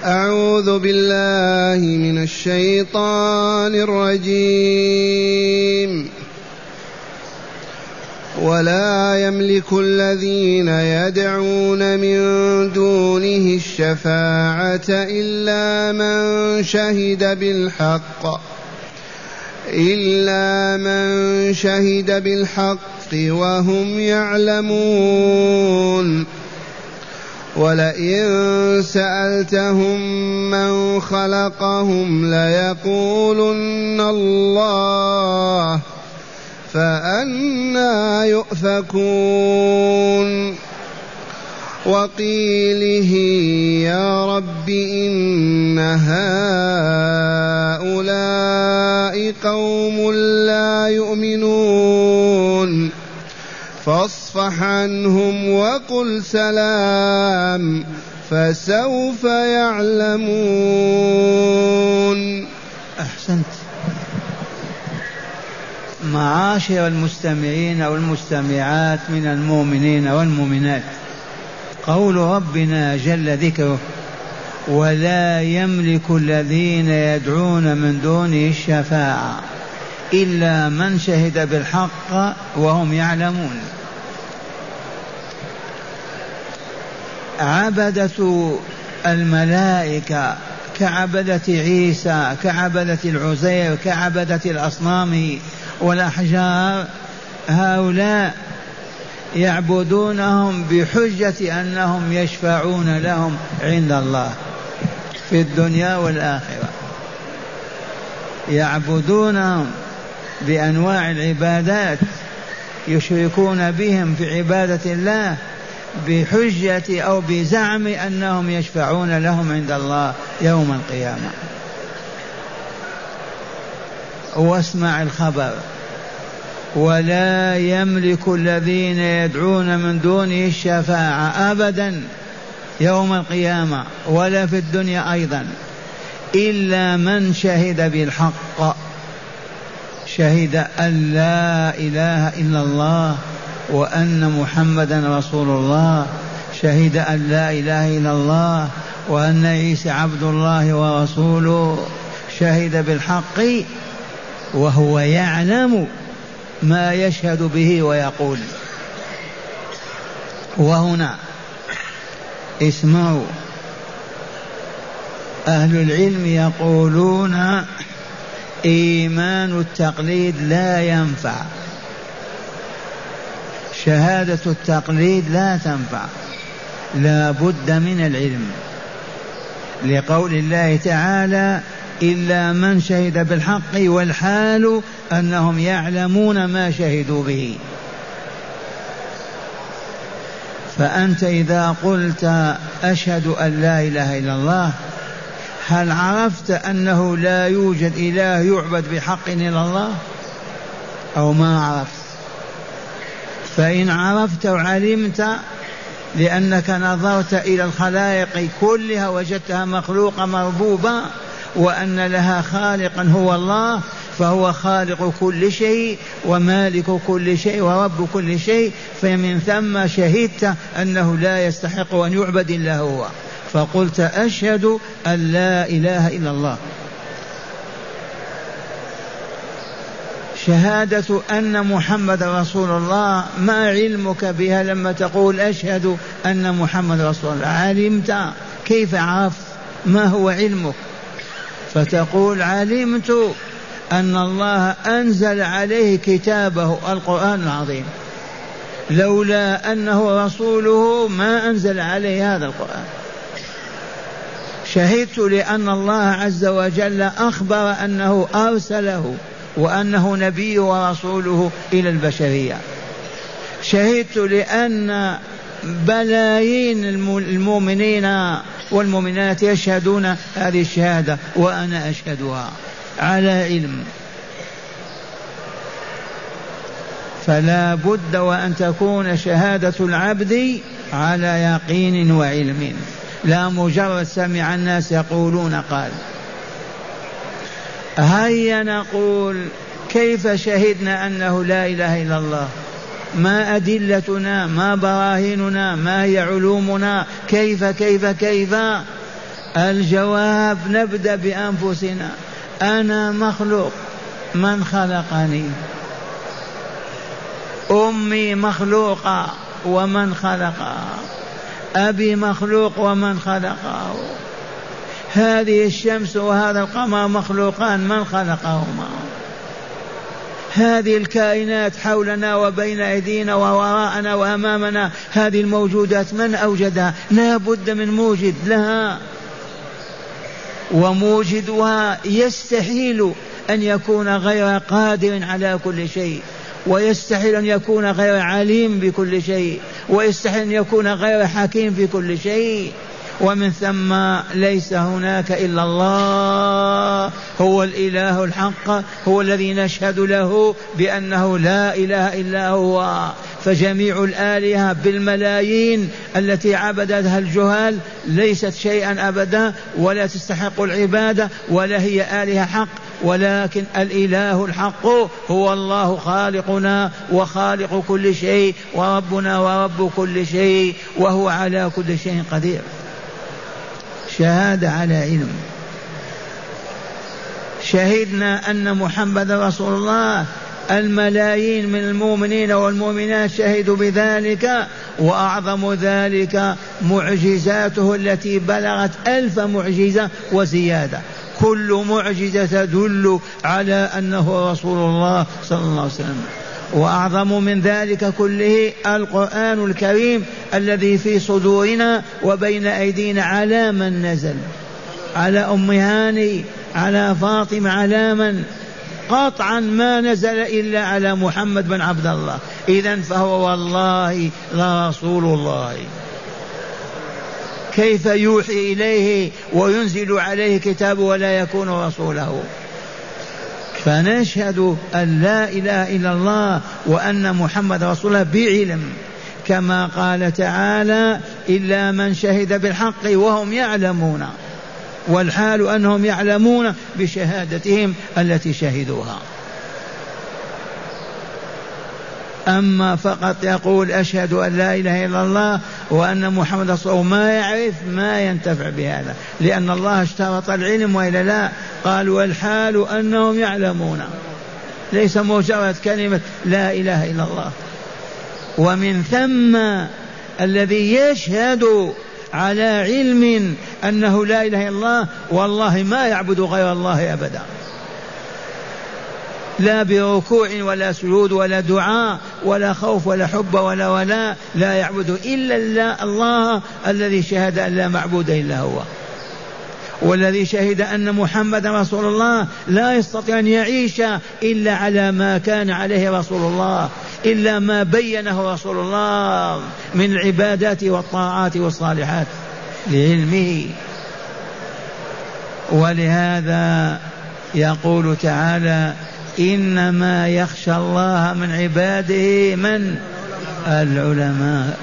أعوذ بالله من الشيطان الرجيم. ولا يملك الذين يدعون من دونه الشفاعة إلا من شهد بالحق وهم يعلمون. ولئن سألتهم من خلقهم ليقولن الله فأنى يؤفكون. وقيله يا رب إن هؤلاء قوم لا يؤمنون فاصفح عنهم وقل سلام فسوف يعلمون. أحسنت. معاشر المستمعين والمستمعات من المؤمنين والمؤمنات، قول ربنا جل ذكره: ولا يملك الذين يدعون من دونه الشفاعة إلا من شهد بالحق وهم يعلمون. عبدة الملائكة كعبدة عيسى، كعبدة العزير، كعبدة الأصنام والأحجار، هؤلاء يعبدونهم بحجة أنهم يشفعون لهم عند الله في الدنيا والآخرة. يعبدونهم بأنواع العبادات، يشركون بهم في عبادة الله بحجة أو بزعم أنهم يشفعون لهم عند الله يوم القيامة. واسمع الخبر: ولا يملك الذين يدعون من دونه الشفاعة أبدا يوم القيامة ولا في الدنيا أيضا إلا من شهد بالحق، شهد أن لا إله إلا الله وأن محمدا رسول الله، شهد أن لا إله إلا الله وأن عيسى عبد الله ورسوله، شهد بالحق وهو يعلم ما يشهد به ويقول. وهنا اسمعوا، أهل العلم يقولون إيمان التقليد لا ينفع، شهادة التقليد لا تنفع، لا بد من العلم، لقول الله تعالى: إلا من شهد بالحق والحال أنهم يعلمون ما شهدوا به. فأنت إذا قلت أشهد أن لا إله إلا الله، هل عرفت أنه لا يوجد إله يعبد بحق إلا الله أو ما عرفت؟ فإن عرفت وعلمت لأنك نظرت إلى الخلائق كلها وجدتها مخلوقة مربوبة وأن لها خالقا هو الله، فهو خالق كل شيء ومالك كل شيء ورب كل شيء، فمن ثم شهدت أنه لا يستحق أن يعبد إلا هو، فقلت أشهد أن لا إله إلا الله. شهادة أن محمد رسول الله، ما علمك بها لما تقول أشهد أن محمد رسول الله؟ علمت، كيف عرفت؟ ما هو علمك؟ فتقول علمت أن الله أنزل عليه كتابه القرآن العظيم، لولا أنه رسوله ما أنزل عليه هذا القرآن. شهدت لأن الله عز وجل أخبر أنه أرسله وأنه نبي ورسوله إلى البشرية. شهدت لأن بلايين المؤمنين والمؤمنات يشهدون هذه الشهادة وأنا أشهدها على علم. فلا بد وأن تكون شهادة العبد على يقين وعلم، لا مجرد سمع الناس يقولون قال. هيا نقول كيف شهدنا أنه لا إله إلا الله؟ ما أدلتنا؟ ما براهيننا؟ ما هي علومنا؟ كيف الجواب نبدأ بأنفسنا. أنا مخلوق، من خلقني؟ أمي مخلوقة، ومن خلقها؟ أبي مخلوق، ومن خلقه؟ هذه الشمس وهذا القمر مخلوقان، من خلقهما؟ هذه الكائنات حولنا وبين أيدينا ووراءنا وأمامنا، هذه الموجودات من أوجدها؟ لا بد من موجد لها، وموجدها يستحيل أن يكون غير قادر على كل شيء، ويستحيل أن يكون غير عليم بكل شيء، ويستحيل أن يكون غير حكيم في كل شيء. ومن ثم ليس هناك إلا الله، هو الإله الحق، هو الذي نشهد له بأنه لا إله إلا هو. فجميع الآلهة بالملايين التي عبدتها الجهال ليست شيئا أبدا، ولا تستحق العبادة، ولا هي آلهة حق، ولكن الإله الحق هو الله خالقنا وخالق كل شيء، وربنا ورب كل شيء، وهو على كل شيء قدير. شهادة على علم. شهدنا أن محمد رسول الله، الملايين من المؤمنين والمؤمنات شهدوا بذلك، وأعظم ذلك معجزاته التي بلغت 1000 معجزة وزيادة، كل معجزة تدل على أنه رسول الله صلى الله عليه وسلم. وأعظم من ذلك كله القرآن الكريم الذي في صدورنا وبين أيدينا. على من نزل؟ على أم هاني، على فاطمة، على من؟ قطعا ما نزل إلا على محمد بن عبد الله. إذن فهو والله لرسول الله. كيف يوحي إليه وينزل عليه كتاب ولا يكون رسوله؟ فنشهد أن لا إله إلا الله وأن محمد رسول الله بعلم، كما قال تعالى: إلا من شهد بالحق وهم يعلمون، والحال أنهم يعلمون بشهادتهم التي شهدوها. أما فقط يقول أشهد أن لا إله إلا الله وأن محمد رسول الله، ما يعرف ما ينتفع بهذا، لأن الله اشترط العلم وإلا لا. قال والحال أنهم يعلمون، ليس مجرد كلمة لا إله إلا الله. ومن ثم الذي يشهد على علم أنه لا إله إلا الله والله ما يعبد غير الله أبدا، لا بركوع ولا سجود ولا دعاء ولا خوف ولا حب ولا لا يعبد إلا الله الذي شهد أن لا معبود إلا هو، والذي شهد أن محمد رسول الله لا يستطيع أن يعيش إلا على ما كان عليه رسول الله، إلا ما بينه رسول الله من العبادات والطاعات والصالحات لعلمه. ولهذا يقول تعالى: إنما يخشى الله من عباده من؟ العلماء.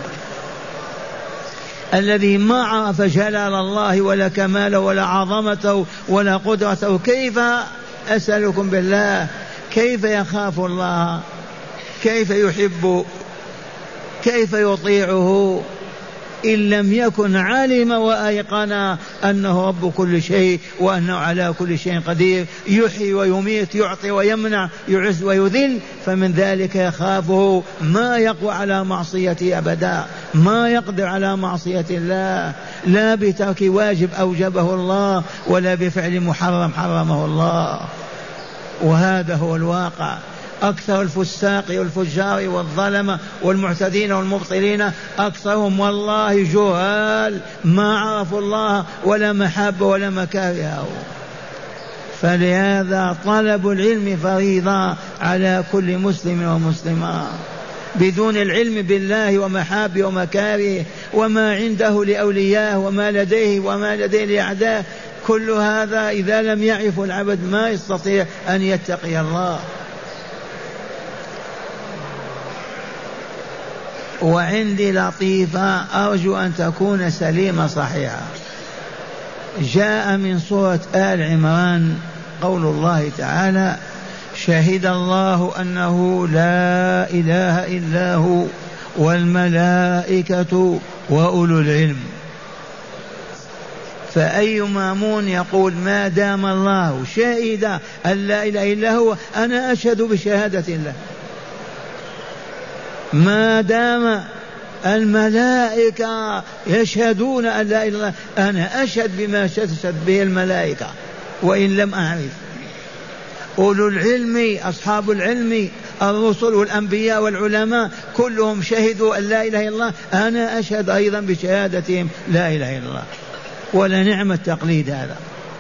الذي ما عرف جلال الله ولا كماله ولا عظمته ولا قدرته، كيف أسألكم بالله كيف يخاف الله؟ كيف يحب؟ كيف يطيعه؟ إن لم يكن علم وأيقن أنه رب كل شيء وأنه على كل شيء قدير، يحيي ويميت، يعطي ويمنع، يعز ويذل، فمن ذلك يخافه. ما يقوى على معصيته أبدا، ما يقدر على معصية الله، لا بترك واجب أوجبه الله ولا بفعل محرم حرمه الله. وهذا هو الواقع. أكثر الفساق والفجار والظلمة والمعتدين والمبطلين أكثرهم والله جهال، ما عرفوا الله ولا محبة ولا مكارهه. فلهذا طلب العلم فريضة على كل مسلم ومسلمة. بدون العلم بالله ومحابه ومكاره وما عنده لأولياءه وما لديه وما لديه لأعداء، كل هذا إذا لم يعرف العبد ما يستطيع أن يتقي الله. وعندي لطيفة أرجو أن تكون سليمة صحيحة. جاء من سورة آل عمران قول الله تعالى: شهد الله أنه لا إله إلا هو والملائكة وأولو العلم. فأي مامون يقول ما دام الله شهد أن لا إله إلا هو أنا أشهد بشهادة الله، ما دام الملائكة يشهدون أن لا إله إلا الله أنا أشهد بما شهدت به الملائكة وإن لم أعرف. أولو العلم أصحاب العلم الرسل والأنبياء والعلماء كلهم شهدوا أن لا إله إلا الله، أنا أشهد أيضا بشهادتهم لا إله إلا الله. ولا نعم التقليد هذا.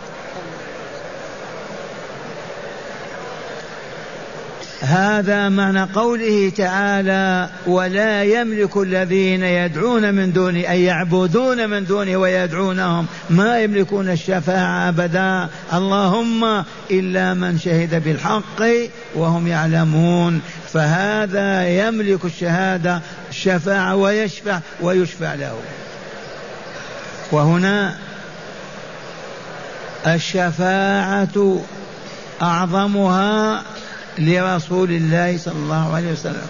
هذا معنى قوله تعالى ولا يملك الذين يدعون من دونه أي يعبدون من دونه ويدعونهم ما يملكون الشفاعة أبدا اللهم إلا من شهد بالحق وهم يعلمون، فهذا يملك الشهادة الشفاعة ويشفع ويشفع له. وهنا الشفاعة أعظمها لرسول الله صلى الله عليه وسلم،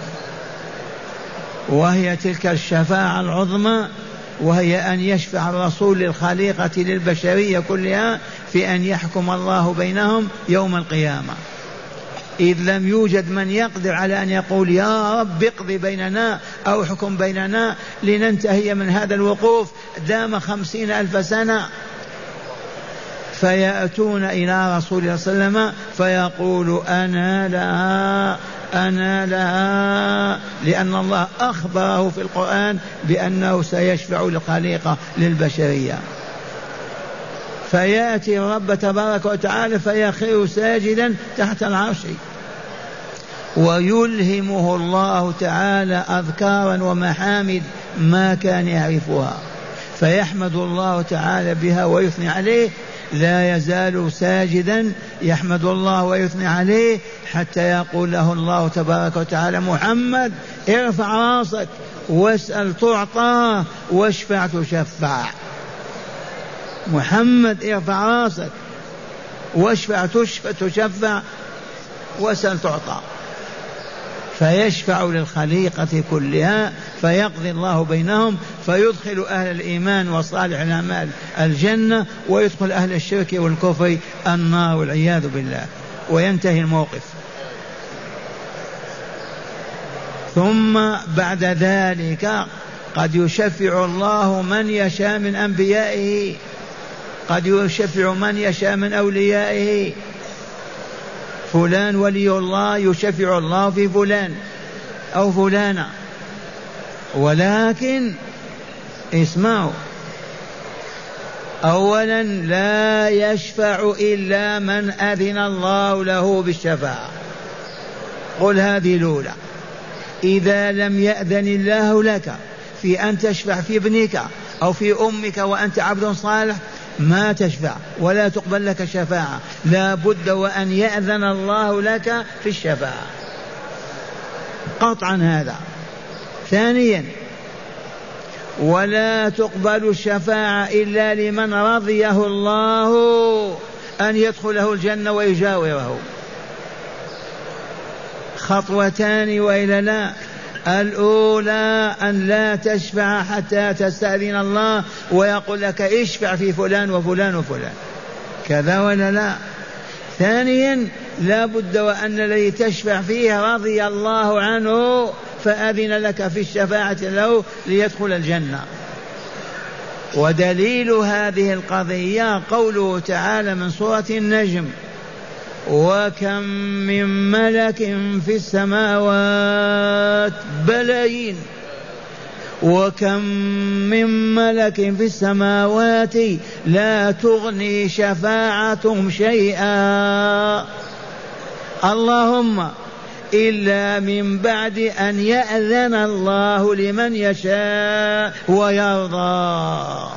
وهي تلك الشفاعة العظمى، وهي أن يشفع الرسول للخليقة للبشرية كلها في أن يحكم الله بينهم يوم القيامة، إذ لم يوجد من يقدر على أن يقول يا رب اقض بيننا أو حكم بيننا لننتهي من هذا الوقوف دام 50,000 سنة. فيأتون إلى رسول الله صلى الله عليه وسلم فيقول أنا لها، لأن الله أخبره في القرآن بأنه سيشفع للخليقة للبشرية. فيأتي الرب تبارك وتعالى فيخر ساجدا تحت العرش، ويلهمه الله تعالى أذكارا ومحامد ما كان يعرفها، فيحمد الله تعالى بها ويثني عليه، لا يزال ساجدا يحمد الله ويثني عليه حتى يقول له الله تبارك وتعالى محمد ارفع راسك واسأل تعطى واشفع تشفع. محمد ارفع راسك واشفع تشفع واسأل تعطى. فيشفع للخليقة كلها فيقضي الله بينهم، فيدخل أهل الإيمان وصالح الأعمال الجنة، ويدخل أهل الشرك والكفر النار والعياذ بالله، وينتهي الموقف. ثم بعد ذلك قد يشفع الله من يشاء من أنبيائه، قد يشفع من يشاء من أوليائه. فلان ولي الله يشفع الله في فلان أو فلانة، ولكن اسمعوا، أولا لا يشفع إلا من أذن الله له بالشفاعة. قل هذه الأولى. إذا لم يأذن الله لك في أن تشفع في ابنك أو في أمك وأنت عبد صالح ما تشفع ولا تقبل لك شفاعة، لا بد وأن يأذن الله لك في الشفاعة قطعا هذا. ثانيا ولا تقبل الشفاعة إلا لمن رضيه الله أن يدخله الجنة ويجاوره. خطوتان وإلا لا. الأولى أن لا تشفع حتى تستأذن الله ويقول لك اشفع في فلان وفلان وفلان، كذا ولا لا. ثانيا لا بد وأن الذي تشفع فيه رضي الله عنه فأذن لك في الشفاعة له ليدخل الجنة. ودليل هذه القضية قوله تعالى من سورة النجم وكم من ملك في السماوات بلايين، وكم من ملك في السماوات لا تغني شفاعتهم شيئا اللهم إلا من بعد أن يأذن الله لمن يشاء ويرضى.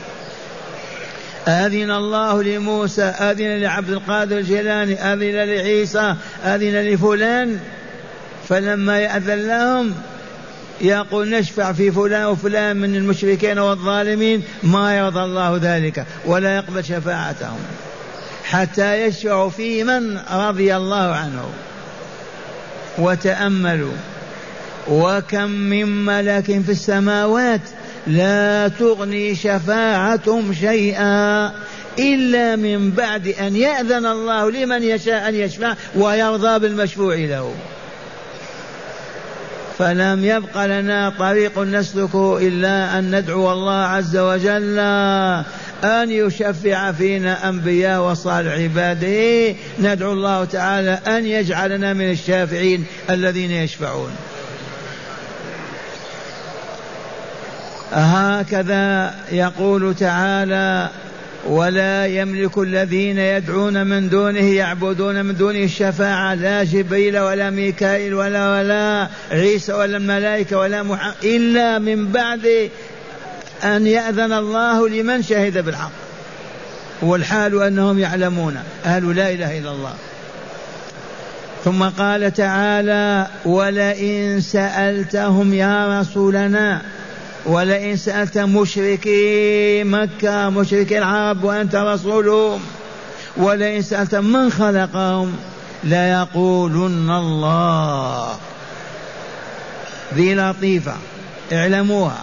أذن الله لموسى، أذن لعبد القادر الجيلاني، أذن لعيسى، أذن لفلان، فلما يأذن لهم يقول نشفع في فلان وفلان من المشركين والظالمين، ما يرضى الله ذلك ولا يقبل شفاعتهم حتى يشفعوا في من رضي الله عنه. وتأملوا وكم من ملك في السماوات لا تغني شفاعتهم شيئا إلا من بعد أن يأذن الله لمن يشاء أن يشفع ويرضى بالمشفوع له. فلم يبق لنا طريق نسلكه إلا أن ندعو الله عز وجل أن يشفع فينا أنبياء وصالح عباده. ندعو الله تعالى أن يجعلنا من الشافعين الذين يشفعون. هكذا يقول تعالى: ولا يملك الذين يدعون من دونه يعبدون من دونه الشفاعة، لا جبريل ولا ميكائيل ولا عيسى ولا الملائكة ولا محمد، إلا من بعد أن يأذن الله لمن شهد بالحق، والحال أنهم يعلمون أهل لا إله إلا الله. ثم قال تعالى: ولئن سألتهم يا رسولنا، ولئن سألت مشركي مكة مشركي العرب وأنت رسولهم، ولئن سألت من خلقهم ليقولن الله. ذي لطيفة اعلموها.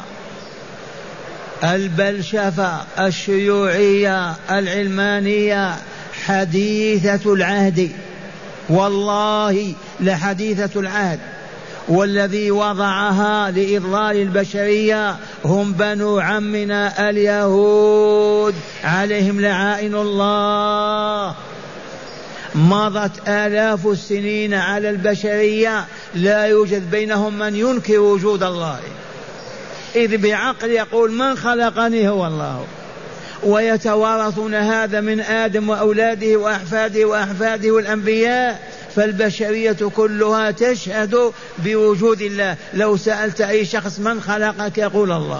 البلشفة الشيوعية العلمانية حديثة العهد، والله لحديثة العهد، والذي وضعها لإضلال البشرية هم بنو عمنا اليهود عليهم لعائن الله. مضت آلاف السنين على البشرية لا يوجد بينهم من ينكر وجود الله، إذ بعقل يقول من خلقني هو الله، ويتوارثون هذا من آدم وأولاده وأحفاده وأحفاده والأنبياء. فالبشرية كلها تشهد بوجود الله. لو سألت أي شخص من خلقك يقول الله.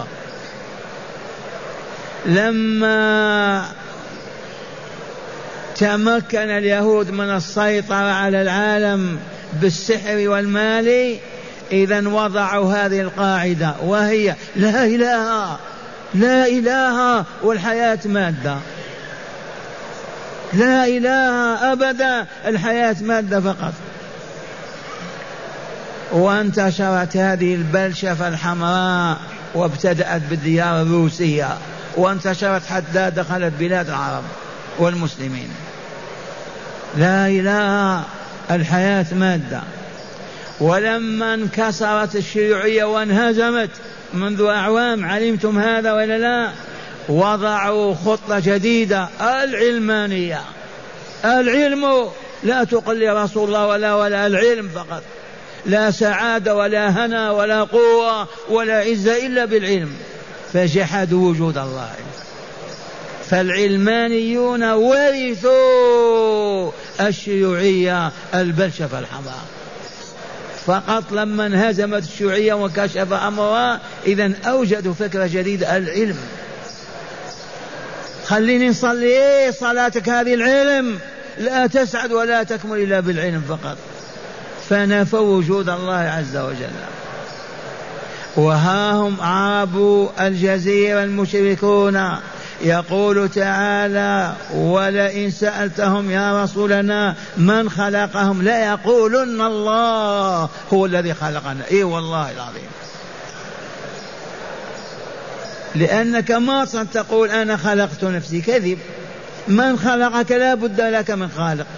لما تمكن اليهود من السيطرة على العالم بالسحر والمال، إذن وضعوا هذه القاعدة، وهي لا إله لا إله والحياة مادة، لا إله أبدا الحياة مادة فقط. وانتشرت هذه البلشفة الحمراء وابتدأت بالديار الروسية، وانتشرت حتى دخلت بلاد العرب والمسلمين. لا إله الحياة مادة. ولما انكسرت الشيوعية وانهزمت منذ أعوام، علمتم هذا ولا لا؟ وضعوا خطة جديدة، العلمانية. العلم لا تقل لي رسول الله ولا العلم فقط، لا سعادة ولا هنا ولا قوة ولا عزة إلا بالعلم، فجحدوا وجود الله. فالعلمانيون ورثوا الشيوعية البلشفة الحمراء. فقط لما انهزمت الشيوعية وكشف أمرها إذن أوجدوا فكرة جديدة، العلم. خليني نصلي صلاتك هذه العلم، لا تسعد ولا تكمل إلا بالعلم فقط. فنفوا وجود الله عز وجل. وها هم عرب الجزيرة المشركون. يقول تعالى: ولئن سألتهم يا رسولنا من خلقهم ليقولن الله هو الذي خلقنا. إيه والله العظيم، لأنك ما تقول أنا خلقت نفسي، كذب. من خلقك لا بد لك من خالق.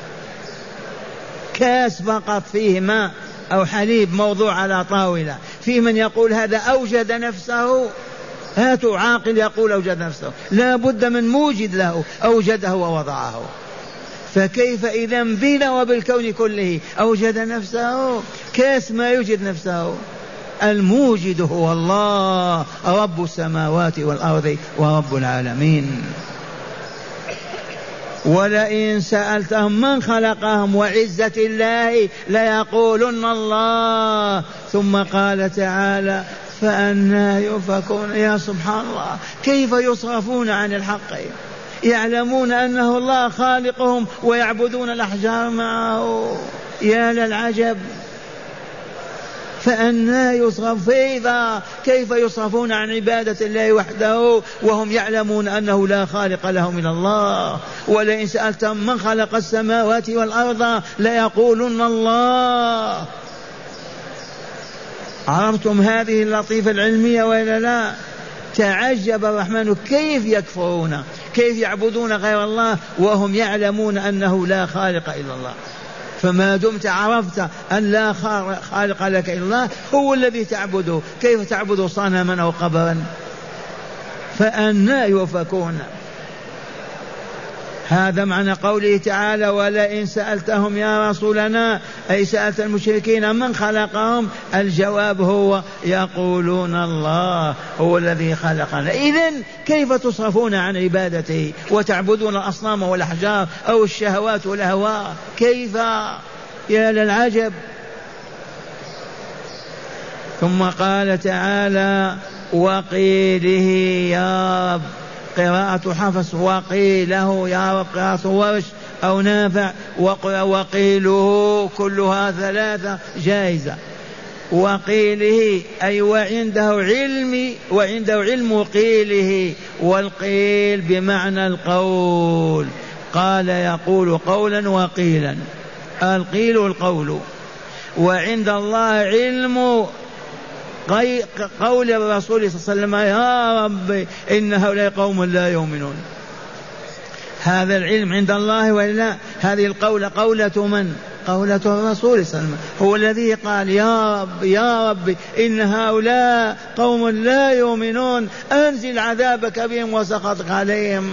كاس فقط فيه ماء أو حليب موضوع على طاولة، في من يقول هذا أوجد نفسه؟ هاتوا عاقل يقول أوجد نفسه، لا بد من موجد له أوجده ووضعه. فكيف إذا بنا وبالكون كله أوجد نفسه؟ كاس ما يوجد نفسه. الموجد هو الله رب السماوات والأرض ورب العالمين. ولئن سألتهم من خلقهم وعزة الله ليقولن الله. ثم قال تعالى: فأنى يؤفكون. يا سبحان الله، كيف يصرفون عن الحق؟ يعلمون أنه الله خالقهم ويعبدون الأحجار معه. يا للعجب، فأنى يصرف إذا كيف يصرفون عن عبادة الله وحده وهم يعلمون أنه لا خالق لهم إلا الله. ولئن سألتم من خلق السماوات والأرض ليقولن الله. عرفتم هذه اللطيفة العلمية ولا لا؟ تعجب الرحمن كيف يكفرون، كيف يعبدون غير الله وهم يعلمون أنه لا خالق إلا الله. فما دمت عرفت أن لا خالق لك إلا الله هو الذي تعبده، كيف تعبد صنما أو قبرا؟ فأنا يؤفكون. هذا معنى قوله تعالى ولئن سألتهم يا رسولنا، أي سألت المشركين من خلقهم، الجواب هو يقولون الله هو الذي خلقنا. إذن كيف تصرفون عن عبادته وتعبدون الأصنام والأحجار أو الشهوات والأهواء؟ كيف؟ يا للعجب. ثم قال تعالى وقيله يا رب، قراءة حفص وقيله يا رب، قراءة ورش أو نافع، وقيله كلها ثلاثة جائزة. وقيله أي وعنده علم قيله، والقيل بمعنى القول، قال يقول قولا وقيلا، القيل القول. وعند الله علم قول الرسول صلى الله عليه وسلم يا رب إن هؤلاء قوم لا يؤمنون. هذا العلم عند الله وإلا هذه القولة قولة من؟ قولة الرسول صلى الله عليه وسلم، هو الذي قال يا رب يا رب إن هؤلاء قوم لا يؤمنون أنزل عذابك بهم وسخطك عليهم.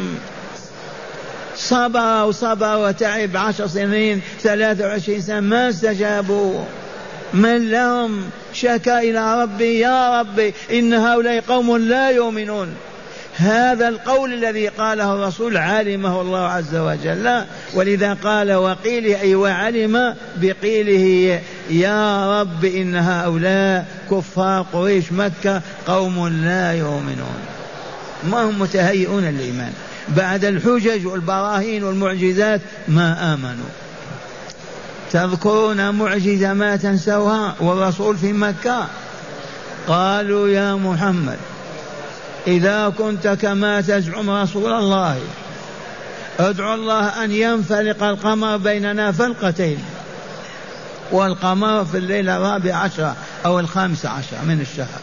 صبر وتعب 10 سنين 23 سنة ما استجابوا. من لهم؟ شكا إلى ربي يا ربي إن هؤلاء قوم لا يؤمنون. هذا القول الذي قاله الرسول علمه الله عز وجل، ولذا قال وقيله أي وعلم بقيله يا رب إن هؤلاء كفار قريش مكة قوم لا يؤمنون، ما هم متهيئون للإيمان بعد الحجج والبراهين والمعجزات ما آمنوا. تذكرون معجزة ما تنسوها والرسول في مكة؟ قالوا يا محمد إذا كنت كما تزعم رسول الله ادعو الله أن ينفلق القمر بيننا فلقتين، والقمر في الليلة 14 أو 15 من الشهر.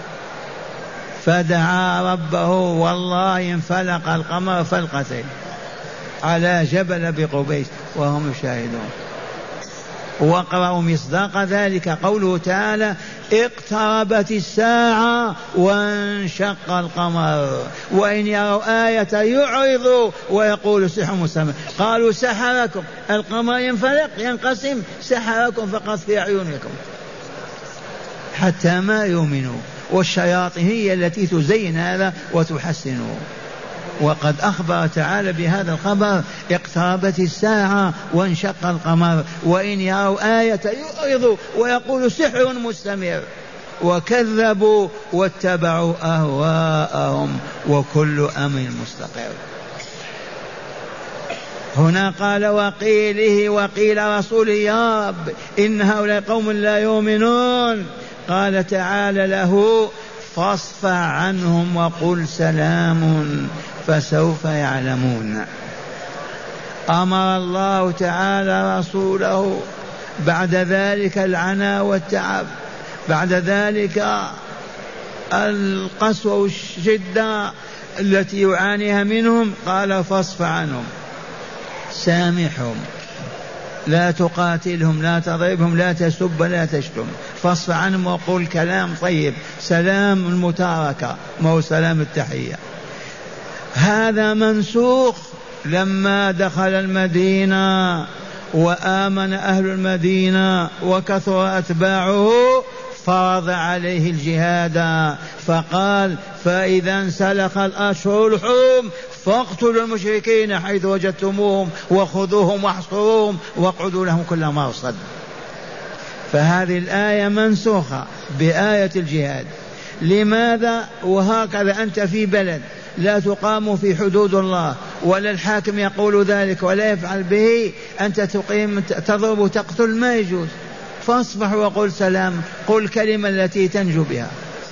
فدعا ربه والله انفلق القمر فلقتين على جبل بقبيس وهم يشاهدون. واقرأوا مصداق ذلك قوله تعالى اقتربت الساعة وانشق القمر وإن يروا آية يعرضوا ويقول سحر مستمر. قالوا سحركم، القمر ينفلق ينقسم، سحركم فقط في أعينكم، حتى ما يؤمنوا. والشياطين هي التي تزين هذا وتحسنه. وقد أخبر تعالى بهذا الخبر اقتربت الساعة وانشق القمر وإن يروا آية يعرضوا ويقول سحر مستمر، وكذبوا واتبعوا أهواءهم وكل أمر مستقر. هنا قال وقيله وقيل رسوله يا رب إن هؤلاء قوم لا يؤمنون. قال تعالى له فاصفح عنهم وقل سلام فسوف يعلمون. أمر الله تعالى رسوله بعد ذلك العناء والتعب، بعد ذلك القسوة والشدة التي يعانيها منهم، قال فاصفح عنهم، سامحهم، لا تقاتلهم، لا تضربهم، لا تسب، لا تشتم، فاصفح عنهم وقل كلام طيب، سلام المتاركة ما هو سلام التحية. هذا منسوخ لما دخل المدينة وآمن أهل المدينة وكثر أتباعه فرض عليه الجهاد، فقال فإذا انسلخ الأشهر الحرم فاقتلوا المشركين حيث وجدتموهم وخذوهم واحصروهم واقعدوا لهم كل مرصد. فهذه الآية منسوخة بآية الجهاد. لماذا؟ وهكذا أنت في بلد لا تقام في حدود الله ولا الحاكم يقول ذلك ولا يفعل به، أنت تقيم تضرب وتقتل، ما يجوز. فاصبح وقل سلام، قل كلمة التي تنجو بها.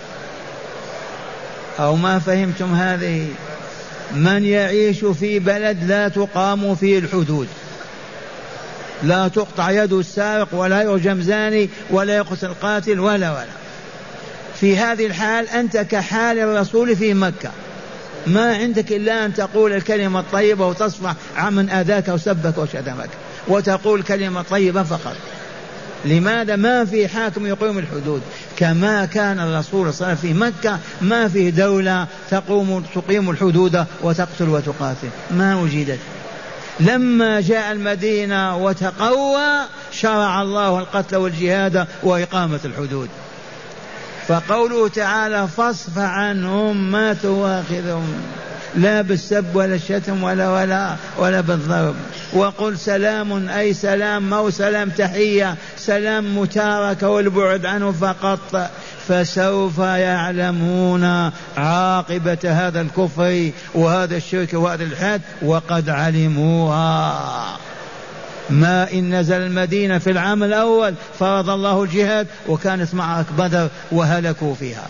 أو ما فهمتم هذه؟ من يعيش في بلد لا تقام فيه الحدود، لا تقطع يد السارق ولا يرجم زاني ولا يقتل القاتل ولا في هذه الحال أنت كحال الرسول في مكة، ما عندك إلا أن تقول الكلمة الطيبة وتصفح عمن أذاك وسبك وشتمك، وتقول كلمة طيبة فقط. لماذا؟ ما في حاكم يقيم الحدود كما كان الرسول صلى الله عليه وسلم في مكة. ما في دولة تقيم الحدود وتقتل وتقاتل، ما وجدت. لما جاء المدينة وتقوى شرع الله القتل والجهاد وإقامة الحدود. فقوله تعالى فاصفح عنهم ما تواخذهم، لا بالسب ولا الشتم ولا بالضرب. وقل سلام، أي سلام مو سلام تحية، سلام متاركة والبعد عنه فقط. فسوف يعلمون عاقبة هذا الكفر وهذا الشرك وهذا الإلحاد، وقد علموها. ما إن نزل المدينة في العام الأول فرض الله الجهاد وكانت معركة بدر وهلكوا فيها.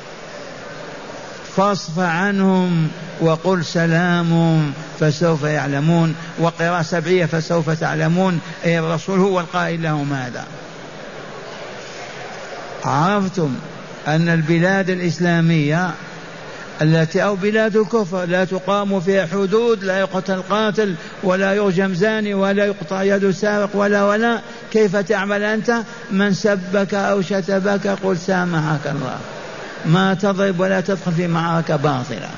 فاصفح عنهم وقل سلام فسوف يعلمون. وقراءة سبعية فسوف تعلمون، أي الرسول هو القائل لهم هذا. عرفتم أن البلاد الإسلامية التي أو بلاد الكفر لا تقام فيها حدود، لا يقتل قاتل ولا يرجم زاني ولا يقطع يد سارق ولا كيف تعمل أنت؟ من سبك أو شتمك قل سامحك الله، ما تضرب ولا تدخل في معركة باطلة.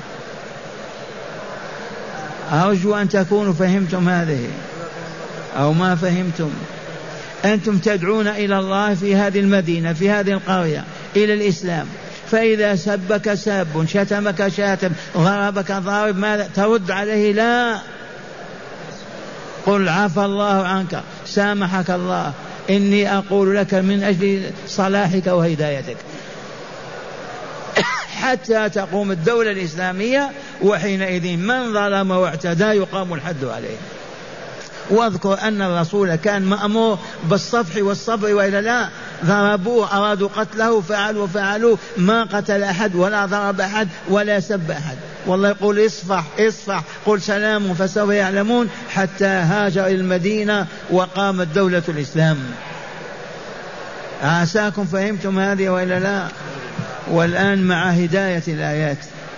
أرجو أن تكونوا فهمتم هذه أو ما فهمتم. أنتم تدعون إلى الله في هذه المدينة في هذه القرية إلى الإسلام، فإذا سبك ساب، شتمك شاتم، ضربك ضارب، ماذا ترد عليه؟ لا، قل عفى الله عنك، سامحك الله، إني أقول لك من أجل صلاحك وهدايتك، حتى تقوم الدولة الإسلامية. وحينئذ من ظلم واعتدى يقام الحد عليه. واذكر أن الرسول كان مأمور بالصفح والصبر، وإلا لا ضربوه أرادوا قتله فعلوا ما قتل أحد ولا ضرب أحد ولا سب أحد. والله يقول اصفح قل سلام فسوف يعلمون، حتى هاجر إلى المدينة وقامت دولة الإسلام. عساكم فهمتم هذه وإلا لا؟ والآن مع هداية الآيات.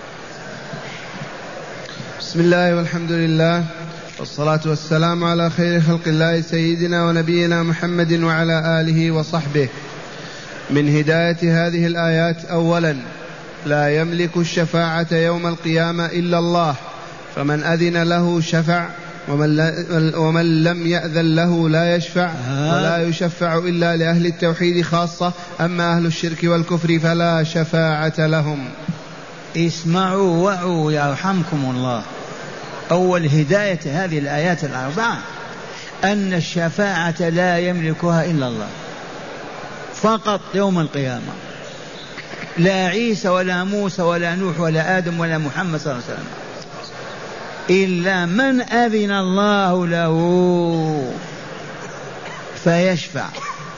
بسم الله والحمد لله والصلاة والسلام على خير خلق الله سيدنا ونبينا محمد وعلى آله وصحبه. من هداية هذه الآيات: أولا، لا يملك الشفاعة يوم القيامة إلا الله، فمن أذن له شفع، ومن لم يأذن له لا يشفع، ولا يشفع إلا لأهل التوحيد خاصة، أما أهل الشرك والكفر فلا شفاعة لهم. اسمعوا وعوا يرحمكم الله. أول هداية هذه الآيات الأربعة أن الشفاعة لا يملكها إلا الله فقط يوم القيامة، لا عيسى ولا موسى ولا نوح ولا آدم ولا محمد صلى الله عليه وسلم، إلا من أذن الله له فيشفع.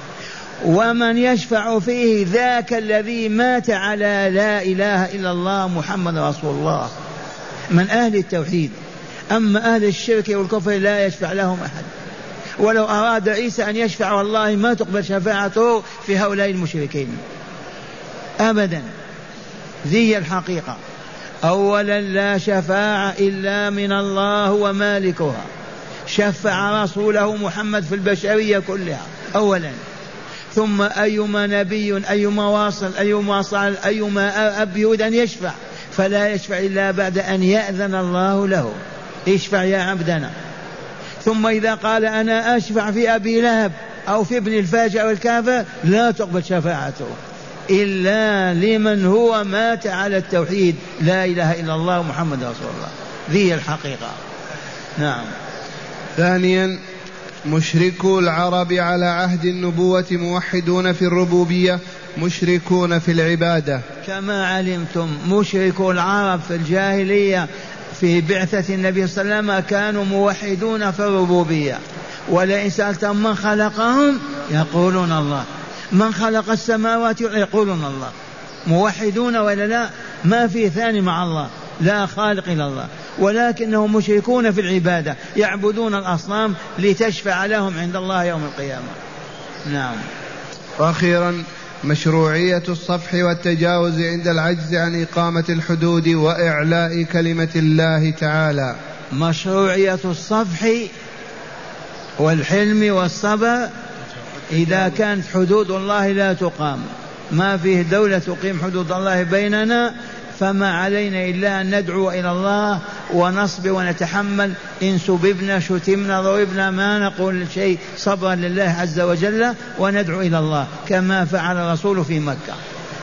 ومن يشفع فيه ذاك الذي مات على لا إله إلا الله محمد رسول الله من أهل التوحيد. أما أهل الشرك والكفر لا يشفع لهم أحد، ولو أراد عيسى أن يشفع والله ما تقبل شفاعته في هؤلاء المشركين أبدا. ذي الحقيقة. أولا، لا شفاعة إلا من الله ومالكها، شفع رسوله محمد في البشرية كلها أولا. ثم أيما نبي أيما واصل أيما صال أيما أب يريد أن يشفع فلا يشفع إلا بعد أن يأذن الله له، اشفع يا عبدنا. ثم إذا قال أنا أشفع في أبي لهب أو في ابن الفاجر والكافر لا تقبل شفاعته إلا لمن هو مات على التوحيد لا إله إلا الله محمد رسول الله. ذي الحقيقة. نعم. ثانيا، مشركو العرب على عهد النبوة موحدون في الربوبية مشركون في العبادة. كما علمتم مشركو العرب في الجاهلية في بعثة النبي صلى الله عليه وسلم كانوا موحدون في الربوبية. ولئن سألتم من خلقهم يقولون الله، من خلق السماوات يقولون الله. موحدون ولا لا؟ ما في ثاني مع الله، لا خالق إلا الله، ولكنهم مشركون في العبادة، يعبدون الأصنام لتشفع لهم عند الله يوم القيامة. نعم. وأخيرا، مشروعية الصفح والتجاوز عند العجز عن إقامة الحدود وإعلاء كلمة الله تعالى. مشروعية الصفح والحلم والصبر إذا كانت حدود الله لا تقام، ما فيه دولة تقيم حدود الله بيننا، فما علينا إلا أن ندعو إلى الله ونصبر ونتحمل. إن سببنا شتمنا ضربنا ما نقول شيء، صبرا لله عز وجل وندعو إلى الله كما فعل الرسول في مكة.